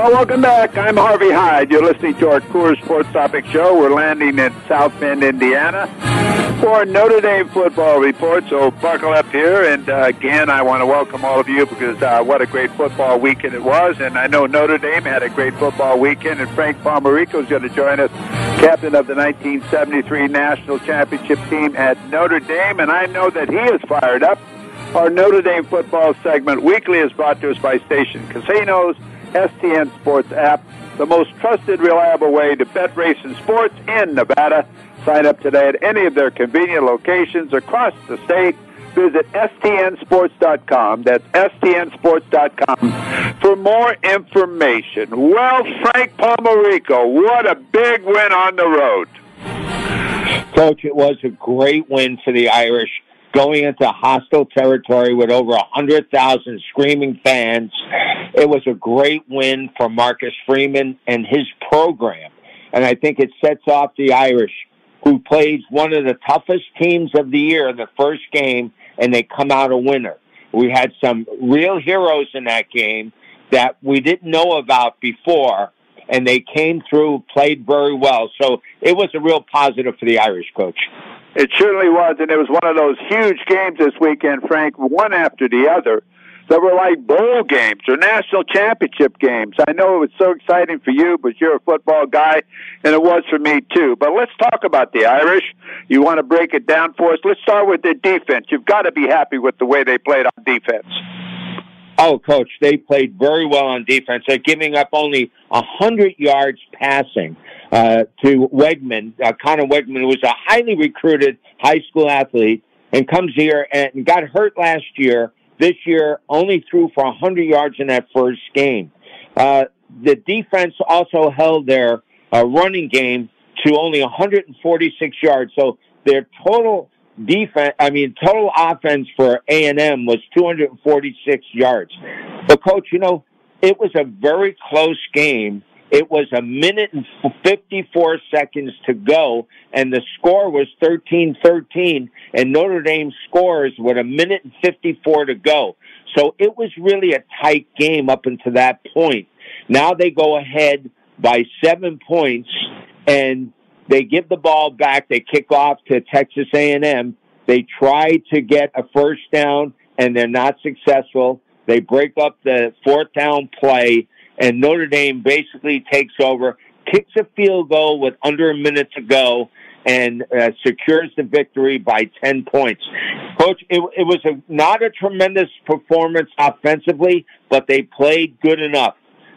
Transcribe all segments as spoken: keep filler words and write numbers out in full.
Well, welcome back. I'm Harvey Hyde. You're listening to our Coors Sports Topic Show. We're landing in South Bend, Indiana, for Notre Dame football report. So buckle up here. And uh, again, I want to welcome all of you because uh, what a great football weekend it was. And I know Notre Dame had a great football weekend. And Frank Pomarico is going to join us, captain of the nineteen seventy-three National Championship team at Notre Dame. And I know that he is fired up. Our Notre Dame football segment weekly is brought to us by Station Casinos, S T N Sports app, the most trusted, reliable way to bet racing sports in Nevada. Sign up today at any of their convenient locations across the state. Visit S T N sports dot com. That's S T N sports dot com for more information. Well, Frank Pomarico, what a big win on the road. Coach, it was a great win for the Irish, going into hostile territory with over one hundred thousand screaming fans. It was a great win for Marcus Freeman and his program. And I think it sets off the Irish, who plays one of the toughest teams of the year in the first game, and they come out a winner. We had some real heroes in that game that we didn't know about before, and they came through, played very well. So it was a real positive for the Irish, Coach. It certainly was, and it was one of those huge games this weekend, Frank, one after the other, that were like bowl games or national championship games. I know it was so exciting for you, but you're a football guy, and it was for me too. But let's talk about the Irish. You want to break it down for us? Let's start with their defense. You've got to be happy with the way they played on defense. Oh, Coach, they played very well on defense. They're giving up only one hundred yards passing uh, to Wegman, uh, Connor Wegman, who was a highly recruited high school athlete and comes here and got hurt last year. This year, only threw for one hundred yards in that first game. Uh, the defense also held their uh, running game to only one hundred forty-six yards. So their total defense, I mean, total offense for A and M was two hundred forty-six yards. But, Coach, you know, it was a very close game. It was a minute and fifty-four seconds to go, and the score was thirteen thirteen, and Notre Dame scores with a minute and fifty-four to go. So it was really a tight game up until that point. Now they go ahead by seven points, and they give the ball back. They kick off to Texas A and M. They try to get a first down, and they're not successful. They break up the fourth down play, and Notre Dame basically takes over, kicks a field goal with under a minute to go, and uh, secures the victory by ten points. Coach, it, it was a, not a tremendous performance offensively, but they played good enough.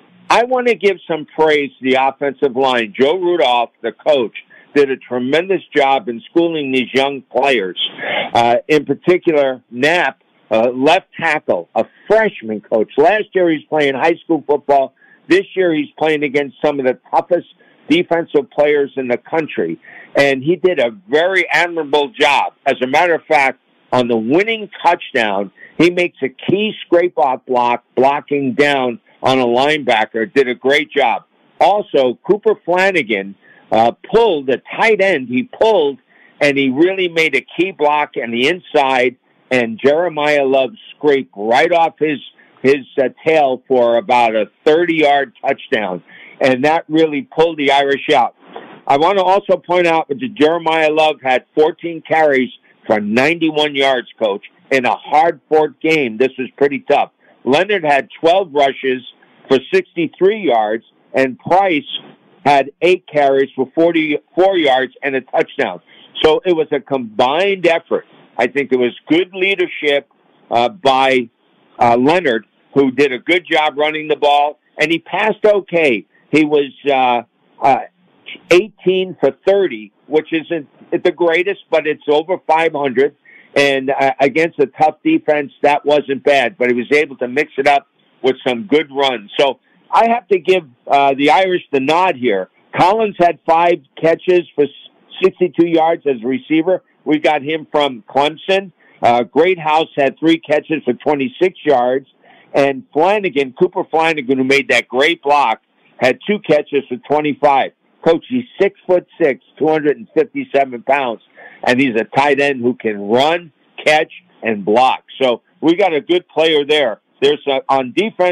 I want to give some praise to the offensive line. Joe Rudolph, the coach, did a tremendous job in schooling these young players. Uh, in particular, Knapp, uh, left tackle, a freshman, Coach. Last year he's playing high school football. This year he's playing against some of the toughest defensive players in the country. And he did a very admirable job. As a matter of fact, on the winning touchdown, he makes a key scrape-off block, blocking down on a linebacker. Did a great job. Also, Cooper Flanagan uh, pulled, the tight end, he pulled, and he really made a key block on the inside, and Jeremiah Love scraped right off his his uh, tail for about a thirty-yard touchdown, and that really pulled the Irish out. I want to also point out that Jeremiah Love had fourteen carries for ninety-one yards, Coach, in a hard-fought game. This was pretty tough. Leonard had twelve rushes for sixty-three yards, and Price had eight carries for forty-four yards and a touchdown. So it was a combined effort. I think there was good leadership uh, by uh, Leonard, who did a good job running the ball, and he passed okay. He was uh, uh, eighteen for thirty, which isn't the greatest, but it's over five hundred. And uh, against a tough defense, that wasn't bad. But he was able to mix it up with some good runs. So I have to give uh, the Irish the nod here. Collins had five catches for sixty-two yards as a receiver. We got him from Clemson. Uh, Greathouse had three catches for twenty-six yards. And Flanagan, Cooper Flanagan, who made that great block, had two catches for twenty-five. Coach, he's six foot six, two hundred fifty-seven pounds, and he's a tight end who can run, catch, and block. So we got a good player there. There's a, on defense,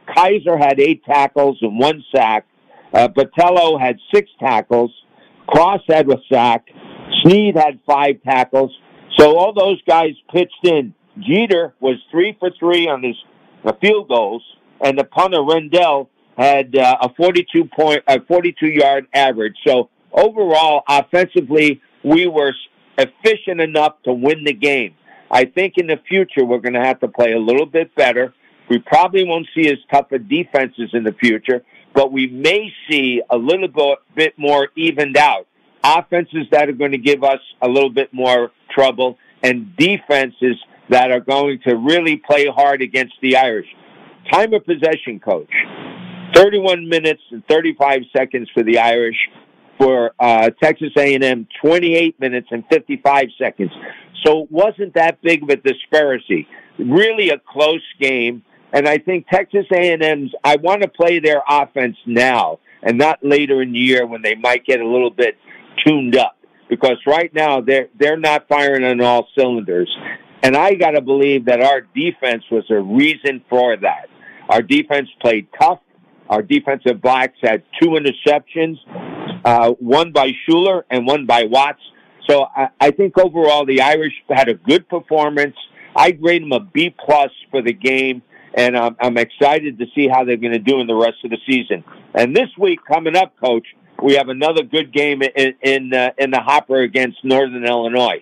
Kaiser had eight tackles and one sack. Uh, Botello had six tackles. Cross had a sack. Snead had five tackles. So all those guys pitched in. Jeter was three for three on his uh, field goals, and the punter Rendell had uh, a forty-two point, a forty-two yard average. So overall, offensively, we were efficient enough to win the game. I think in the future we're going to have to play a little bit better. We probably won't see as tough of defenses in the future, but we may see a little bit more evened out. Offenses that are going to give us a little bit more trouble, and defenses that are going to really play hard against the Irish. Time of possession, Coach. thirty-one minutes and thirty-five seconds for the Irish. For uh, Texas A and M, twenty-eight minutes and fifty-five seconds. So it wasn't that big of a disparity. Really a close game. And I think Texas A and M's, I want to play their offense now and not later in the year when they might get a little bit tuned up. Because right now they're, they're not firing on all cylinders. And I got to believe that our defense was a reason for that. Our defense played tough. Our defensive backs had two interceptions, uh, one by Schuler and one by Watts. So I, I think overall the Irish had a good performance. I grade them a B plus for the game, and I'm, I'm excited to see how they're going to do in the rest of the season. And this week coming up, Coach, we have another good game in in, uh, in the hopper against Northern Illinois.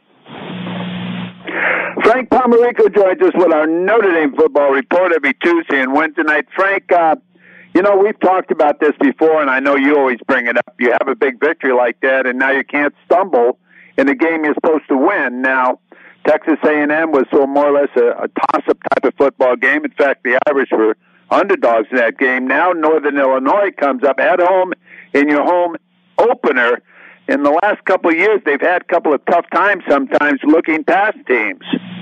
Frank Pomerico joins us with our Notre Dame football report every Tuesday and Wednesday night. Frank, uh, you know, we've talked about this before, and I know you always bring it up. You have a big victory like that, and now you can't stumble in the game you're supposed to win. Now, Texas A and M was so more or less a, a toss-up type of football game. In fact, the Irish were underdogs in that game. Now Northern Illinois comes up at home in your home opener. In the last couple of years, they've had a couple of tough times sometimes looking past teams.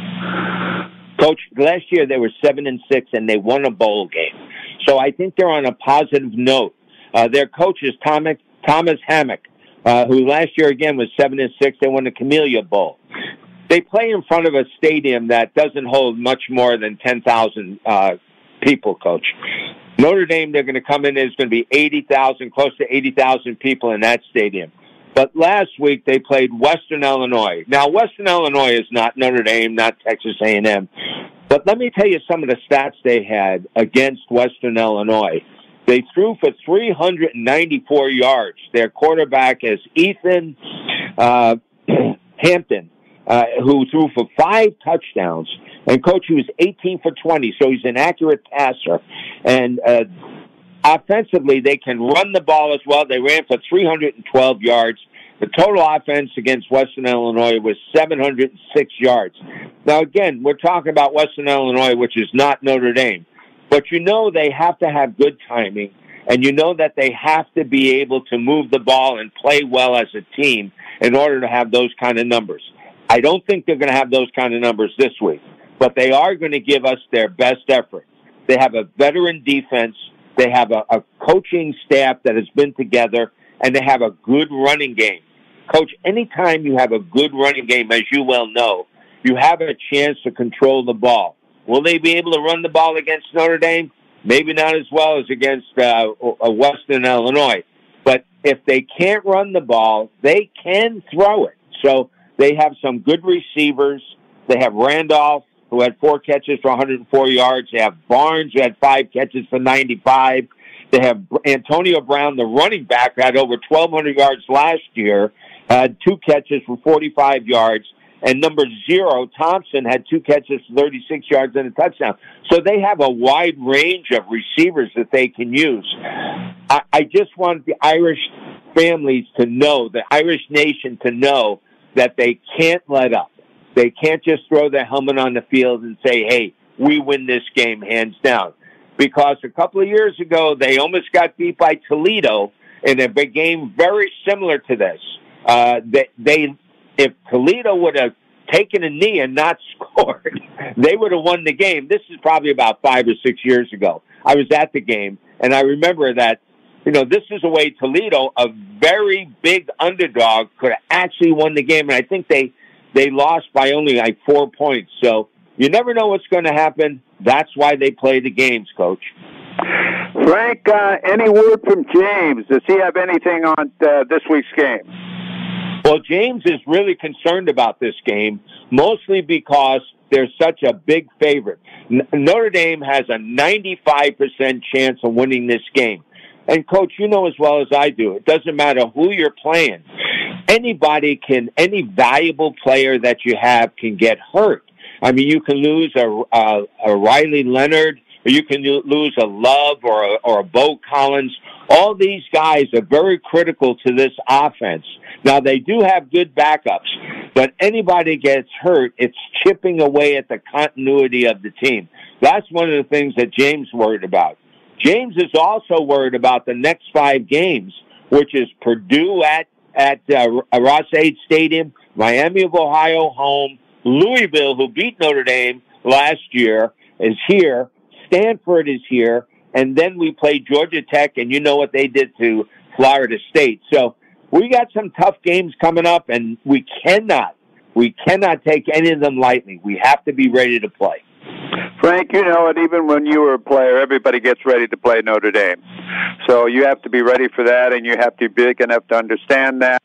Coach, last year they were seven and six, and they won a bowl game. So I think they're on a positive note. Uh, their coach is Thomas, Thomas Hammock, uh, who last year again was seven and six. They won the Camellia Bowl. They play in front of a stadium that doesn't hold much more than ten thousand uh, people, Coach. Notre Dame, they're going to come in, there's going to be eighty thousand, close to eighty thousand people in that stadium. But last week they played Western Illinois. Now, Western Illinois is not Notre Dame, not Texas A and M. But let me tell you some of the stats they had against Western Illinois. They threw for three hundred ninety-four yards. Their quarterback is Ethan uh, Hampton, uh, who threw for five touchdowns. And, Coach, he was eighteen for twenty, so he's an accurate passer. And uh, offensively, they can run the ball as well. They ran for three hundred twelve yards. The total offense against Western Illinois was seven hundred six yards. Now, again, we're talking about Western Illinois, which is not Notre Dame. But you know they have to have good timing, and you know that they have to be able to move the ball and play well as a team in order to have those kind of numbers. I don't think they're going to have those kind of numbers this week, but they are going to give us their best effort. They have a veteran defense. They have a, a coaching staff that has been together, and they have a good running game. Coach, anytime you have a good running game, as you well know, you have a chance to control the ball. Will they be able to run the ball against Notre Dame? Maybe not as well as against uh, Western Illinois. But if they can't run the ball, they can throw it. So they have some good receivers. They have Randolph, who had four catches for one hundred four yards. They have Barnes, who had five catches for ninety-five. They have Antonio Brown, the running back, who had over twelve hundred yards last year, had two catches for forty-five yards. And number zero, Thompson, had two catches for thirty-six yards and a touchdown. So they have a wide range of receivers that they can use. I, I just want the Irish families to know, the Irish nation to know that they can't let up. They can't just throw their helmet on the field and say, hey, we win this game hands down. Because a couple of years ago, they almost got beat by Toledo in a big game very similar to this. Uh, they, they, if Toledo would have taken a knee and not scored, they would have won the game. This is probably about five or six years ago. I was at the game, and I remember that, you know, this is a way Toledo, a very big underdog, could have actually won the game. And I think they, they lost by only like four points. So you never know what's going to happen. That's why they play the games, Coach. Frank, uh, any word from James? Does he have anything on uh, this week's game? Well, James is really concerned about this game, mostly because they're such a big favorite. N- Notre Dame has a ninety-five percent chance of winning this game. And, Coach, you know as well as I do, it doesn't matter who you're playing. Anybody can, any valuable player that you have can get hurt. I mean, you can lose a, a, a Riley Leonard, or you can lose a Love or a, or a Bo Collins. All these guys are very critical to this offense. Now, they do have good backups, but anybody gets hurt, it's chipping away at the continuity of the team. That's one of the things that James worried about. James is also worried about the next five games, which is Purdue at, at uh, Ross-Ade Stadium, Miami of Ohio home, Louisville, who beat Notre Dame last year, is here, Stanford is here, and then we play Georgia Tech, and you know what they did to Florida State. So we got some tough games coming up, and we cannot, we cannot take any of them lightly. We have to be ready to play. Frank, you know it, even when you were a player, everybody gets ready to play Notre Dame. So you have to be ready for that, and you have to be big enough to understand that.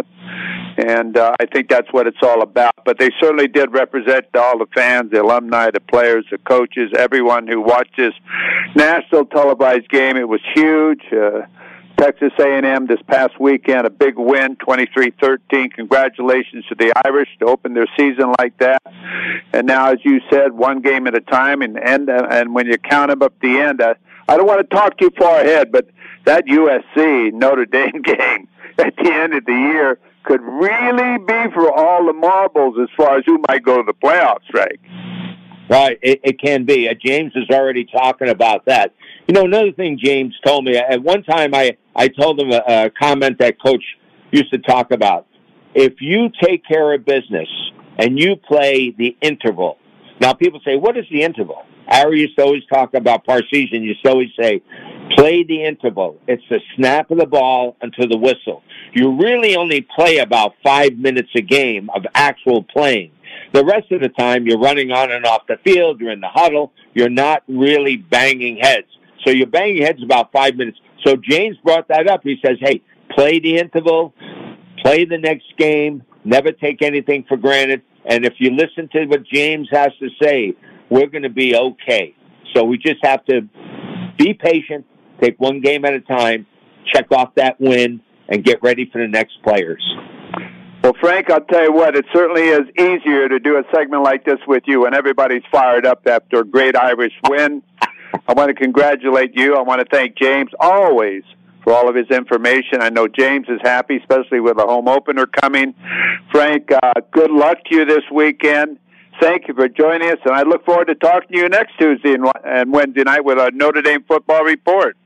And uh, I think that's what it's all about. But they certainly did represent all the fans, the alumni, the players, the coaches, everyone who watched this national televised game. It was huge. Uh, Texas A and M this past weekend, a big win, twenty-three thirteen. Congratulations to the Irish to open their season like that. And now, as you said, one game at a time, and and, and when you count them up at the end, uh, I don't want to talk too far ahead, but that U S C Notre Dame game at the end of the year could really be for all the marbles as far as who might go to the playoffs, Frank. Right, it, it can be. Uh, James is already talking about that. You know, another thing James told me, at one time I, I told him a, a comment that Coach used to talk about. If you take care of business and you play the interval, now people say, what is the interval? Ari used to always talk about Parseghian, used to always say, play the interval. It's the snap of the ball until the whistle. You really only play about five minutes a game of actual playing. The rest of the time, you're running on and off the field, you're in the huddle, you're not really banging heads. So you're banging heads about five minutes. So James brought that up. He says, hey, play the interval, play the next game, never take anything for granted. And if you listen to what James has to say, we're going to be okay. So we just have to be patient, take one game at a time, check off that win, and get ready for the next players. Well, Frank, I'll tell you what, it certainly is easier to do a segment like this with you when everybody's fired up after a great Irish win. I want to congratulate you. I want to thank James always for all of his information. I know James is happy, especially with a home opener coming. Frank, uh, good luck to you this weekend. Thank you for joining us, and I look forward to talking to you next Tuesday and, and Wednesday night with a Notre Dame football report.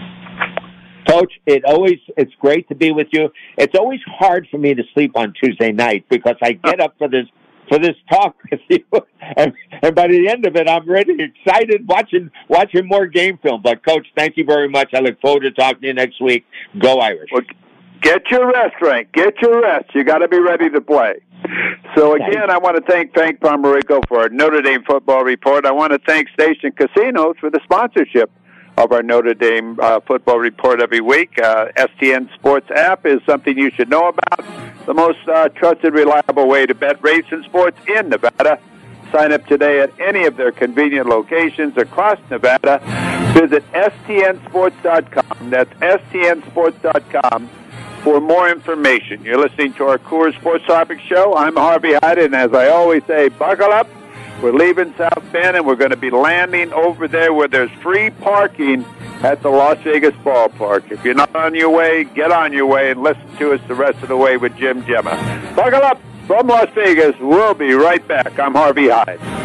Coach, it always it's great to be with you. It's always hard for me to sleep on Tuesday night because I get up for this for this talk with you, and, and by the end of it, I'm ready, excited, watching watching more game film. But Coach, thank you very much. I look forward to talking to you next week. Go Irish! Well, get your rest, Frank. Get your rest. You got to be ready to play. So again, I want to thank Frank Pomerico for our Notre Dame football report. I want to thank Station Casinos for the sponsorship of our Notre Dame uh, football report every week. Uh, S T N Sports app is something you should know about. The most uh, trusted, reliable way to bet racing sports in Nevada. Sign up today at any of their convenient locations across Nevada. Visit S T N sports dot com. That's S T N sports dot com for more information. You're listening to our Coors Sports Topic Show. I'm Harvey Hyde, and as I always say, buckle up. We're leaving South Bend, and we're going to be landing over there where there's free parking at the Las Vegas ballpark. If you're not on your way, get on your way and listen to us the rest of the way with Jim Gemma. Buckle up from Las Vegas. We'll be right back. I'm Harvey Hyde.